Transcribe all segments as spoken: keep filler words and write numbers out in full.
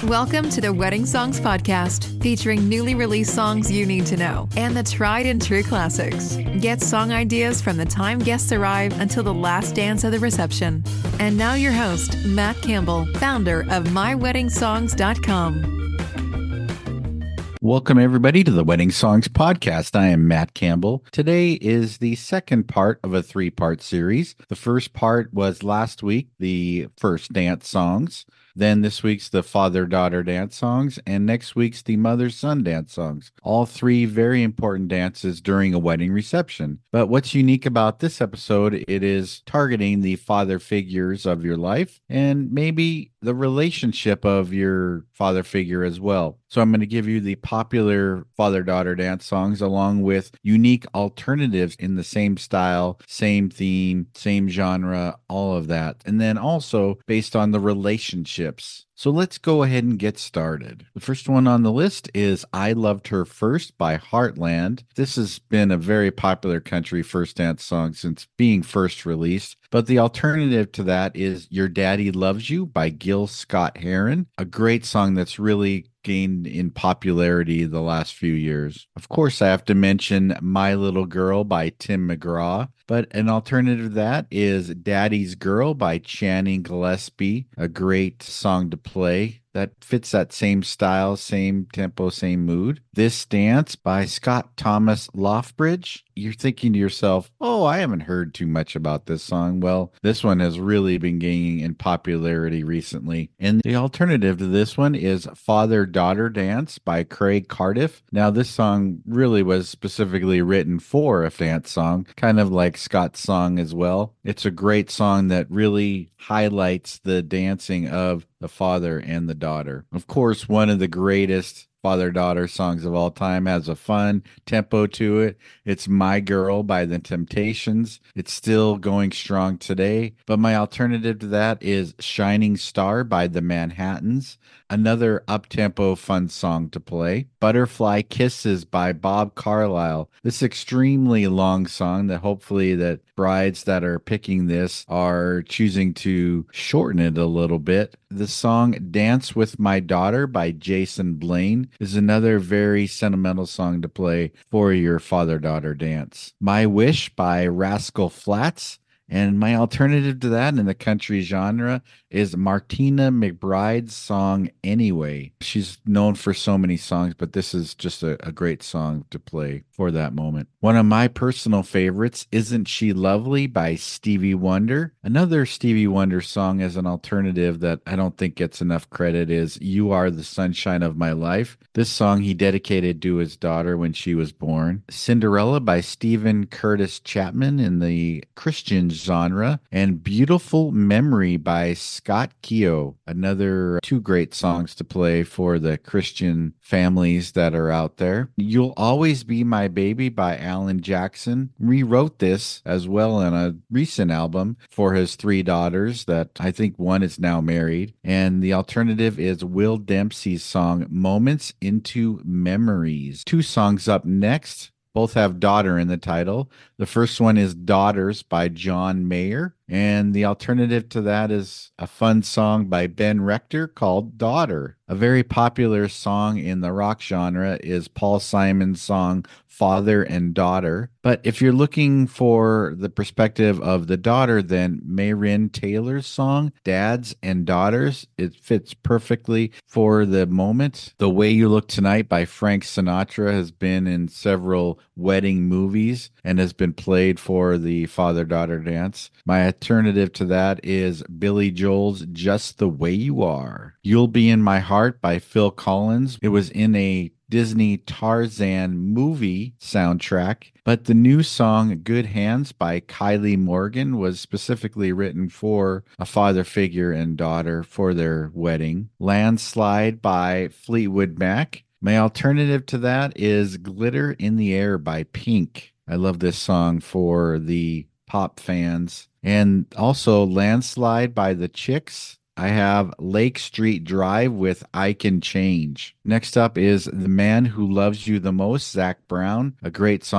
Welcome to the Wedding Songs Podcast, featuring newly released songs you need to know and the tried and true classics. Get song ideas from the time guests arrive until the last dance of the reception. And now your host, Matt Campbell, founder of my wedding songs dot com. Welcome, everybody, to the Wedding Songs Podcast. I am Matt Campbell. Today is the second part of a three-part series. The first part was last week, the first dance songs. Then this week's the father-daughter dance songs, and next week's the mother-son dance songs. All three very important dances during a wedding reception. But what's unique about this episode, it is targeting the father figures of your life and maybe the relationship of your father figure as well. So I'm going to give you the popular father-daughter dance songs along with unique alternatives in the same style, same theme, same genre, all of that. And then also based on the relationships. So let's go ahead and get started. The first one on the list is I Loved Her First by Heartland. This has been a very popular country first dance song since being first released. But the alternative to that is Your Daddy Loves You by Gil Scott-Heron, a great song that's really gained in popularity the last few years. Of course, I have to mention My Little Girl by Tim McGraw, but an alternative to that is Daddy's Girl by Channing Gillespie, a great song to play that fits that same style, same tempo, same mood. This Dance by Scott Thomas Lofbridge. You're thinking to yourself, oh, I haven't heard too much about this song. Well, this one has really been gaining in popularity recently. And the alternative to this one is Father-Daughter Dance by Craig Cardiff. Now, this song really was specifically written for a dance song, kind of like Scott's song as well. It's a great song that really highlights the dancing of the father and the daughter. Of course, one of the greatest father-daughter songs of all time has a fun tempo to it. It's My Girl by The Temptations. It's still going strong today. But my alternative to that is Shining Star by The Manhattans, another up-tempo fun song to play. Butterfly Kisses by Bob Carlisle. This extremely long song that hopefully that brides that are picking this are choosing to shorten it a little bit. The song Dance with My Daughter by Jason Blaine is another very sentimental song to play for your father-daughter dance. My Wish by Rascal Flatts. And my alternative to that in the country genre is Martina McBride's song Anyway. She's known for so many songs, but this is just a, a great song to play for that moment. One of my personal favorites, Isn't She Lovely by Stevie Wonder. Another Stevie Wonder song as an alternative that I don't think gets enough credit is You Are the Sunshine of My Life. This song he dedicated to his daughter when she was born. Cinderella by Stephen Curtis Chapman in the Christian genre, and Beautiful Memory by Scott Keogh. Another two great songs to play for the Christian families that are out there. You'll Always Be My Baby by Alan Jackson. Rewrote this as well in a recent album for his three daughters that I think one is now married. And the alternative is Will Dempsey's song Moments into Memories. Two songs up next. Both have daughter in the title. The first one is Daughters by John Mayer. And the alternative to that is a fun song by Ben Rector called Daughter. A very popular song in the rock genre is Paul Simon's song Father and Daughter. But if you're looking for the perspective of the daughter, then Mayrin Taylor's song Dads and Daughters, it fits perfectly for the moment. The Way You Look Tonight by Frank Sinatra has been in several wedding movies and has been played for the father-daughter dance. My alternative to that is Billy Joel's Just the Way You Are. You'll Be in My Heart by Phil Collins. It was in a Disney Tarzan movie soundtrack, but the new song Good Hands by Kylie Morgan was specifically written for a father figure and daughter for their wedding. Landslide by Fleetwood Mac. My alternative to that is Glitter in the Air by Pink. I love this song for the pop fans. And also Landslide by the Chicks. I have Lake Street Drive with I Can Change. Next up is The Man Who Loves You the Most, Zach Brown, a great song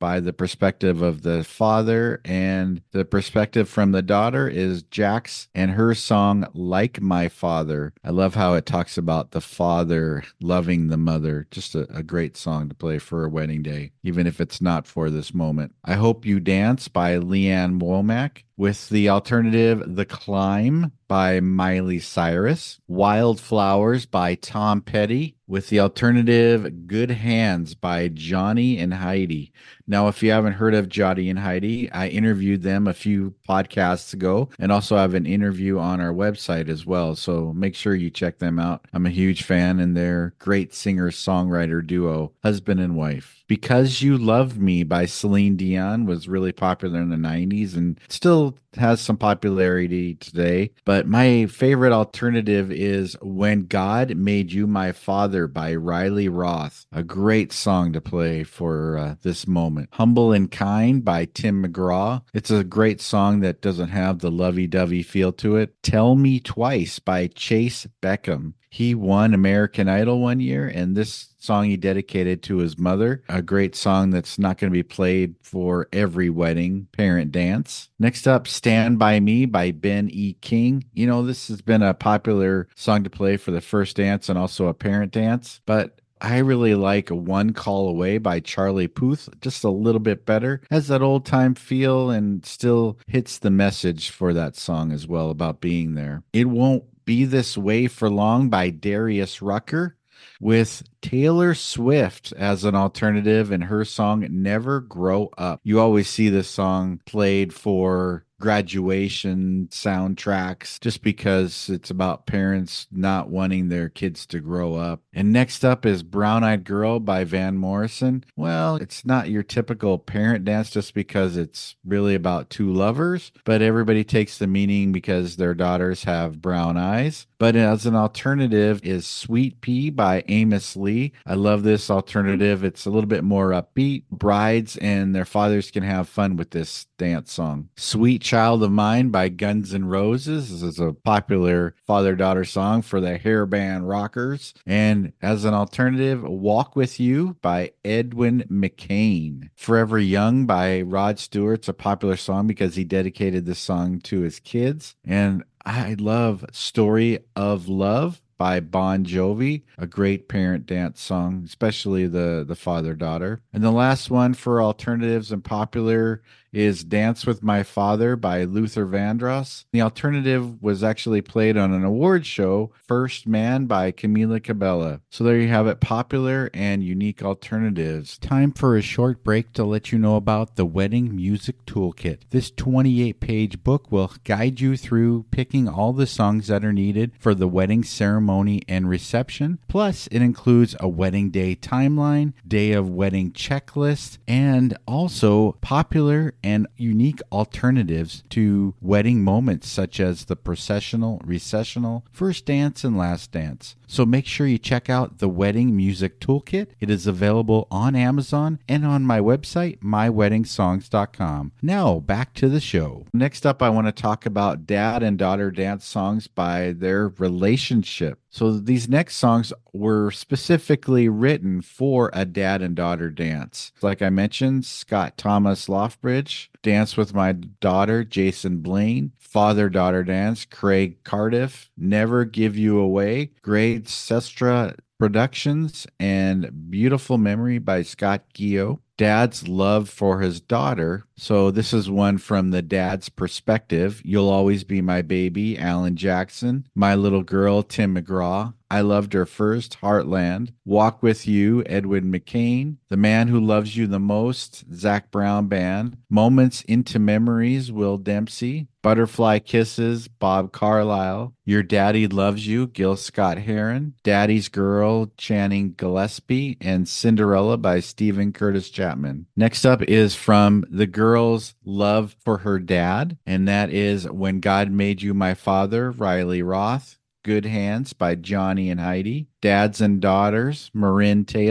by the perspective of the father, and the perspective from the daughter is Jax and her song Like My Father. I love how it talks about the father loving the mother. Just a, a great song to play for a wedding day, even if it's not for this moment. I Hope You Dance by Leanne Womack, with the alternative The Climb by Miley Cyrus, Wildflowers by Tom Petty, with the alternative Good Hands by Johnny and Heidi. Now, if you haven't heard of Johnny and Heidi, I interviewed them a few podcasts ago and also have an interview on our website as well. So make sure you check them out. I'm a huge fan, and they're great singer-songwriter duo, husband and wife. Because You Love Me by Celine Dion was really popular in the nineties and still has some popularity today. But my favorite alternative is When God Made You My Father by Riley Roth. A great song to play for uh, this moment. Humble and Kind by Tim McGraw. It's a great song that doesn't have the lovey-dovey feel to it. Tell Me Twice by Chase Beckham. He won American Idol one year, and this song he dedicated to his mother. A great song that's not going to be played for every wedding parent dance. Next up, Stand By Me by Ben E. King. You know, this has been a popular song to play for the first dance and also a parent dance, but I really like One Call Away by Charlie Puth, just a little bit better. Has that old time feel and still hits the message for that song as well about being there. It Won't Be This Way for Long by Darius Rucker, with Taylor Swift as an alternative and her song Never Grow Up. You always see this song played for graduation soundtracks just because it's about parents not wanting their kids to grow up. And next up is Brown Eyed Girl by Van Morrison. Well, it's not your typical parent dance just because it's really about two lovers, but everybody takes the meaning because their daughters have brown eyes. But as an alternative is Sweet Pea by Amos Lee. I love this alternative. It's a little bit more upbeat. Brides and their fathers can have fun with this dance song. Sweet Child of Mine by Guns N' Roses. This is a popular father-daughter song for the hair band rockers. And as an alternative, Walk With You by Edwin McCain. Forever Young by Rod Stewart. It's a popular song because he dedicated this song to his kids. And I love Story of Love by Bon Jovi, a great parent dance song, especially the, the father-daughter. And the last one for alternatives and popular is Dance With My Father by Luther Vandross. The alternative was actually played on an award show, First Man by Camila Cabello. So there you have it, popular and unique alternatives. Time for a short break to let you know about the Wedding Music Toolkit. This twenty-eight page book will guide you through picking all the songs that are needed for the wedding ceremony and reception. Plus, it includes a wedding day timeline, day of wedding checklist, and also popular and unique alternatives to wedding moments such as the processional, recessional, first dance, and last dance. So make sure you check out the Wedding Music Toolkit. It is available on Amazon and on my website, my wedding songs dot com. Now, back to the show. Next up, I want to talk about dad and daughter dance songs by their relationship. So these next songs were specifically written for a dad and daughter dance. Like I mentioned, Scott Thomas Lofbridge, Dance With My Daughter, Jason Blaine, Father-Daughter Dance, Craig Cardiff, Never Give You Away, Grade Sestra Productions, and Beautiful Memory by Scott Gio. Dad's Love for His Daughter. So this is one from the dad's perspective. You'll Always Be My Baby, Alan Jackson. My Little Girl, Tim McGraw. I Loved Her First, Heartland. Walk With You, Edwin McCain. The Man Who Loves You the Most, Zach Brown Band. Moments into Memories, Will Dempsey. Butterfly Kisses, Bob Carlyle. Your Daddy Loves You, Gil Scott-Heron. Daddy's Girl, Channing Gillespie. And Cinderella by Stephen Curtis Chapman. Next up is from the girl's love for her dad, and that is When God Made You My Father, Riley Roth. Good Hands by Johnny and Heidi. Dads and Daughters, Marin Taylor.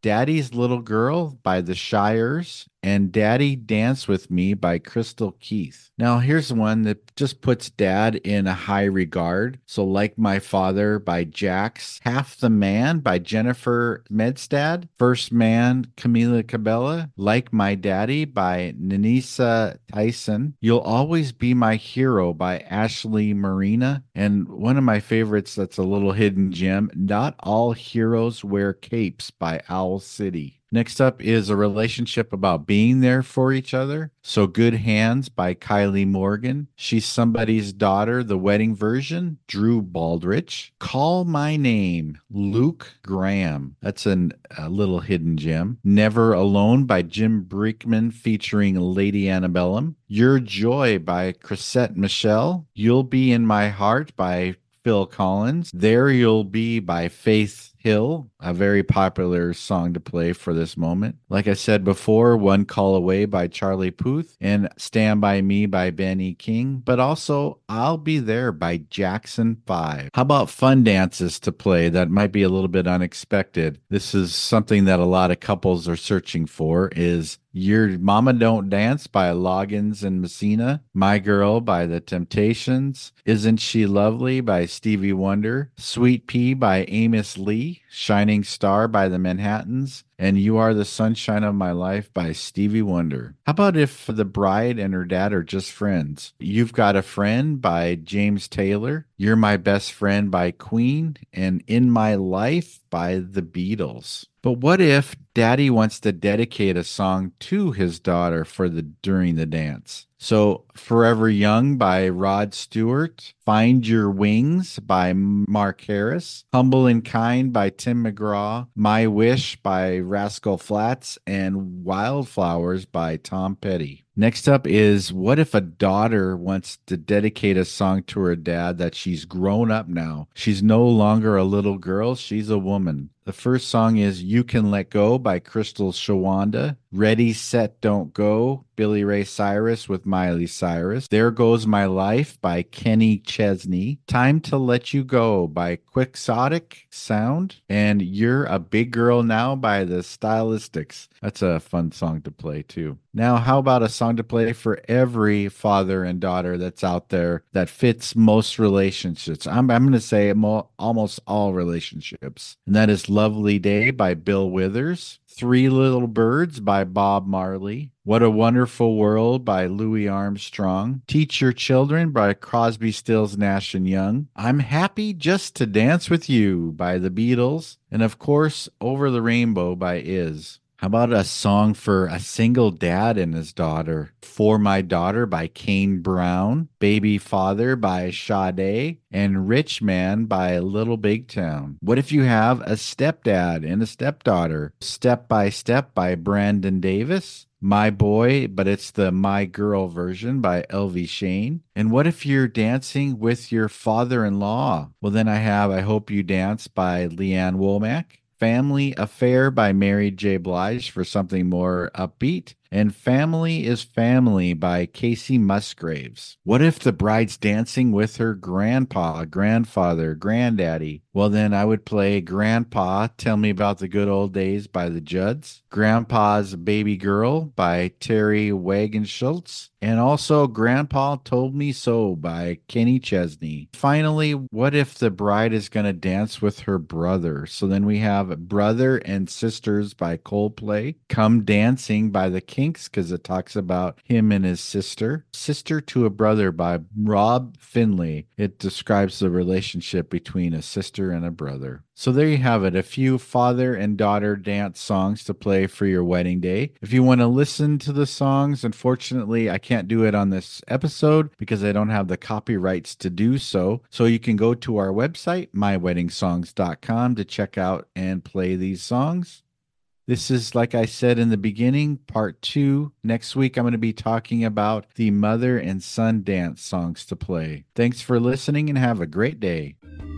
Daddy's Little Girl by the Shires, and Daddy Dance With Me by Crystal Keith. Now, here's one that just puts Dad in a high regard. So, Like My Father by Jax, Half the Man by Jennifer Medstad, First Man, Camila Cabella, Like My Daddy by Nanisa Tyson, You'll Always Be My Hero by Ashley Marina, and one of my favorites that's a little hidden gem, Not All Heroes Wear Capes by Owl City. Next up is a relationship about being there for each other. So Good Hands by Kylie Morgan. She's Somebody's Daughter, the wedding version, Drew Baldrich. Call My Name, Luke Graham. That's an, a little hidden gem. Never Alone by Jim Brickman featuring Lady Antebellum. Your Joy by Chrisette Michelle. You'll Be in My Heart by Phil Collins. There You'll Be by Faith Hill, a very popular song to play for this moment. Like I said before, One Call Away by Charlie Puth, and Stand By Me by Benny King, but also I'll Be There by Jackson five. How about fun dances to play that might be a little bit unexpected? This is something that a lot of couples are searching for, is Your Mama Don't Dance by Loggins and Messina, My Girl by The Temptations, Isn't She Lovely by Stevie Wonder, Sweet Pea by Amos Lee, Shining Star by the Manhattans, and You Are the Sunshine of My Life by Stevie Wonder. How about if the bride and her dad are just friends? You've Got a Friend by James Taylor, You're My Best Friend by Queen, and In My Life by the Beatles. But what if Daddy wants to dedicate a song to his daughter for the during the dance? So Forever Young by Rod Stewart, Find Your Wings by Mark Harris, Humble and Kind by Tim McGraw, My Wish by Rascal Flatts, and Wildflowers by Tom Petty. Next up is, what if a daughter wants to dedicate a song to her dad that she's grown up now? She's no longer a little girl, she's a woman. The first song is You Can Let Go by Crystal Shawanda, Ready, Set, Don't Go, Billy Ray Cyrus with Miley Cyrus, There Goes My Life by Kenny Chesney, Time to Let You Go by Quixotic Sound, and You're a Big Girl Now by the Stylistics. That's a fun song to play too. Now, how about a song to play for every father and daughter that's out there that fits most relationships? I'm, I'm going to say mo- almost all relationships. And that is Lovely Day by Bill Withers, Three Little Birds by Bob Marley, What a Wonderful World by Louis Armstrong, Teach Your Children by Crosby, Stills, Nash and Young, I'm Happy Just to Dance with You by the Beatles, and of course, Over the Rainbow by Iz. How about a song for a single dad and his daughter? For My Daughter by Kane Brown, Baby Father by Sade, and Rich Man by Little Big Town. What if you have a stepdad and a stepdaughter? Step by Step by Brandon Davis, My Boy, but it's the My Girl version by L V Shane. And what if you're dancing with your father-in-law? Well, then I have I Hope You Dance by Leanne Womack, Family Affair by Mary J. Blige for something more upbeat, and Family is Family by Casey Musgraves. What if the bride's dancing with her grandpa, grandfather, granddaddy? Well, then I would play Grandpa, Tell Me About the Good Old Days by the Judds, Grandpa's Baby Girl by Terry Wagenschultz, and also Grandpa Told Me So by Kenny Chesney. Finally, what if the bride is going to dance with her brother? So then we have Brother and Sisters by Coldplay, Come Dancing by the Kinks, because it talks about him and his sister, Sister to a Brother by Rob Finley. It describes the relationship between a sister and a brother. So there you have it, a few father and daughter dance songs to play for your wedding day. If you want to listen to the songs, unfortunately, I can't do it on this episode because I don't have the copyrights to do so. So you can go to our website, my wedding songs dot com, to check out and play these songs. This is, like I said in the beginning, part two. Next week, I'm going to be talking about the mother and son dance songs to play. Thanks for listening and have a great day.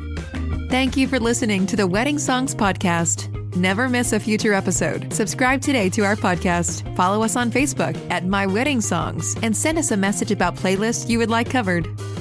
Thank you for listening to the Wedding Songs Podcast. Never miss a future episode. Subscribe today to our podcast. Follow us on Facebook at My Wedding Songs and send us a message about playlists you would like covered.